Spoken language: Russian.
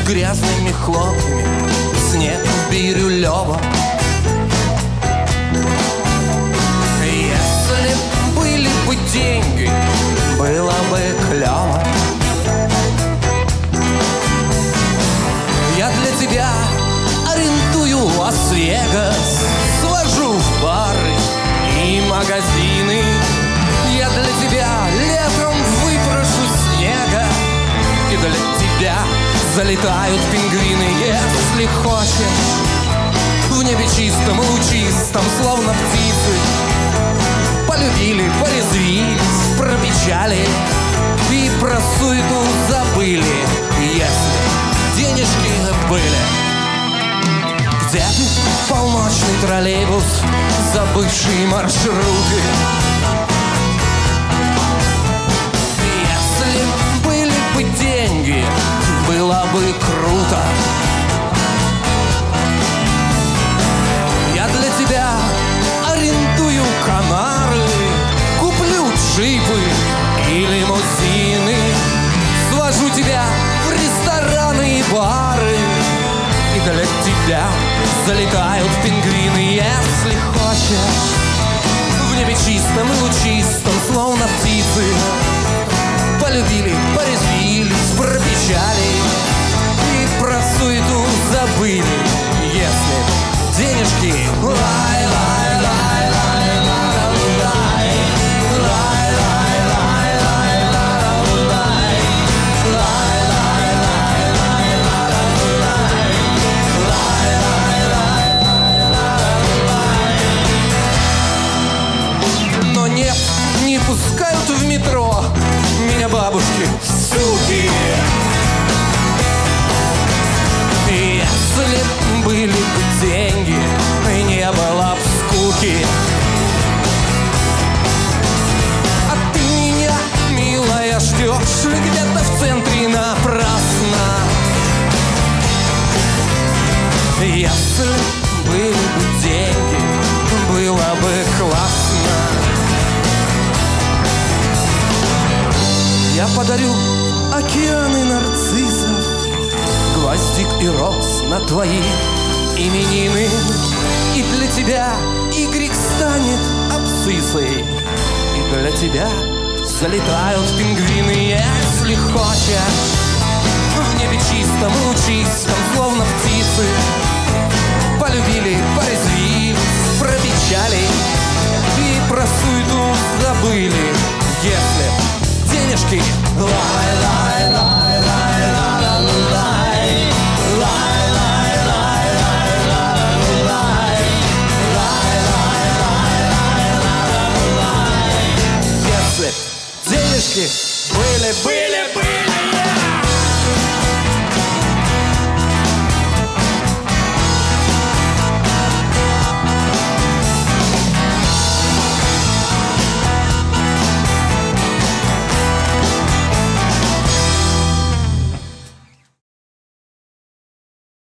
грязными хлопьями снег бирюлёва. Если были бы деньги, было бы клёво. Я для тебя арендую Лас-Вегас, свожу в бары и магазины. Я для тебя летом выпрошу снега, и для тебя залетают пингвины. Если хочешь, в небе чистом и лучистом, словно птицы, полюбили, порезвились, пропечали и про суету забыли, если денежки были. Где ты, полночный троллейбус, забывший маршруты? Если были бы деньги, было бы круто. Я для тебя арендую Канары, куплю джипы и лимузины, свожу тебя в рестораны и бары, и для тебя залетают пингвины. Если хочешь, в небе чистом и лучистом, словно птицы, полюбили, порезвились, пропечали и про суету забыли, если денежки но нет, не пускают в метро меня бабушки, суки. Если были бы деньги, не было б скуки. А ты меня, милая, ждешь где-то в центре напрасно. Если были бы деньги, было бы классно. Я подарю океаны нарциссов, гвоздик и роз на твои именины. И для тебя Y станет абсциссой, и для тебя залетают пингвины. Если хочешь, в небе чистом и лучистом, словно птицы, полюбили, порезвились, пропечали и про суету забыли, если денежки лай-лай.